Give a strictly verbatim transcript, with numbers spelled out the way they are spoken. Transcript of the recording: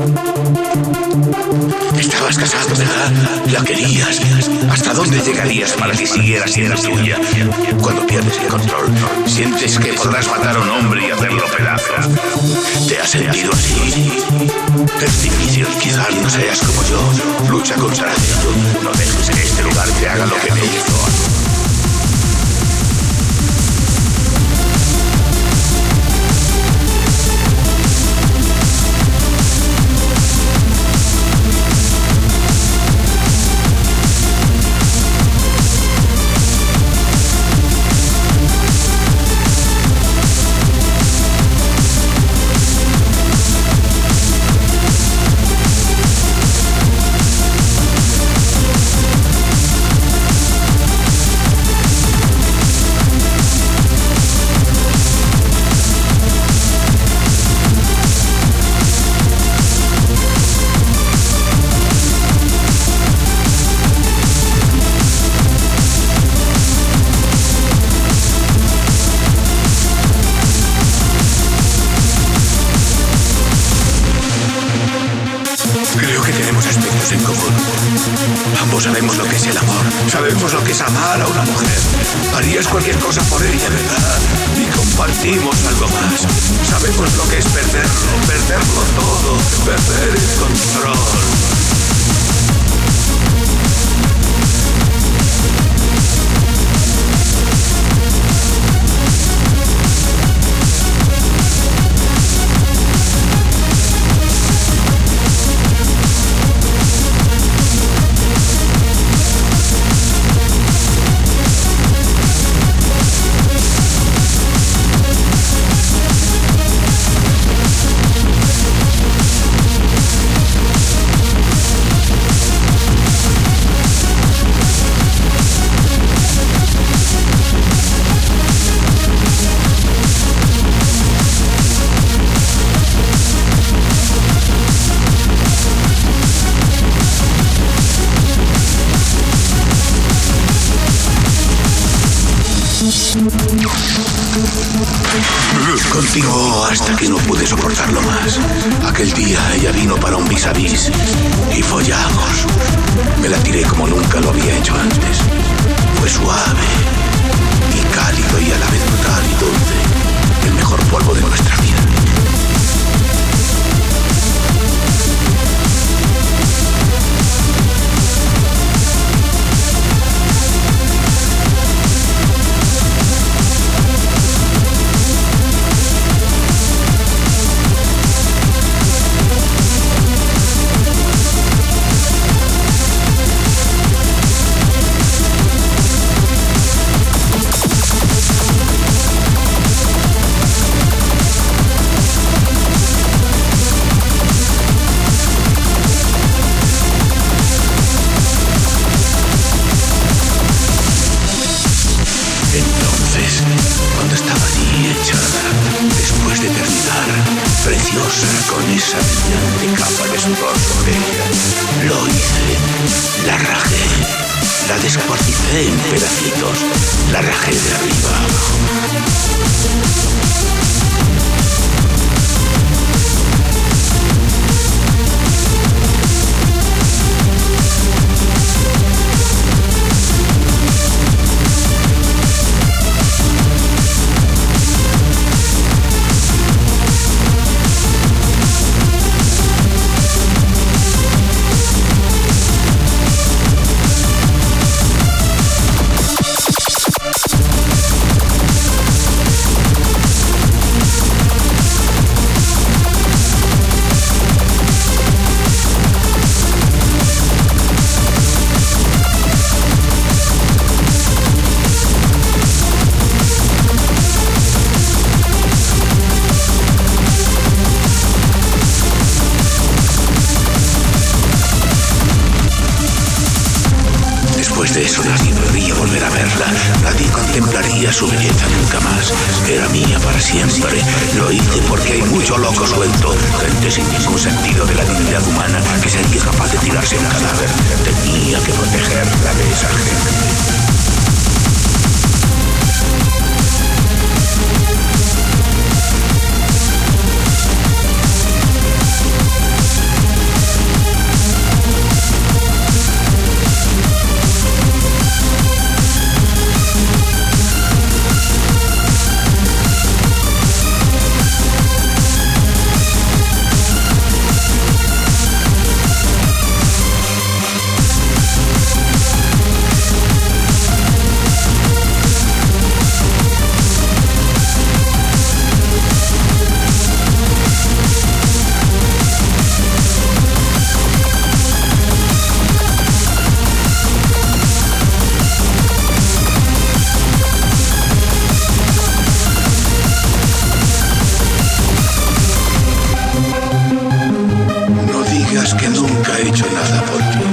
Estabas casado, ¿verdad? La querías. ¿Hasta dónde llegarías para que siguiera siendo tuya? Cuando pierdes el control, sientes que podrás matar a un hombre y hacerlo pedazos. ¿Te has sentido así? Es difícil, quizás no seas como yo. Lucha contra ello. No dejes que este lugar te haga lo que me hizo. En común. Ambos sabemos lo que es el amor. Sabemos lo que es amar a una mujer. Harías cualquier cosa por ella, ¿verdad? Y compartimos algo más. Sabemos lo que es perderlo, perderlo todo, perder el control. Continuó hasta que no pude soportarlo más. Aquel día ella vino para un vis a vis y follamos. Me la tiré como nunca lo había hecho antes. Fue suave y cálido y a la vez brutal y dulce. El mejor polvo de nuestra vida. Con esa brillante capa de sudor sobre ella. Lo hice, la rajé, la descuarticé en pedacitos, la rajé de arriba a abajo. Su belleza nunca más era mía para siempre. Lo hice porque hay mucho loco suelto, gente sin ningún sentido de la dignidad humana que sería capaz de tirarse un cadáver. Tenía que protegerla de esa gente. que nunca he hecho nada por ti.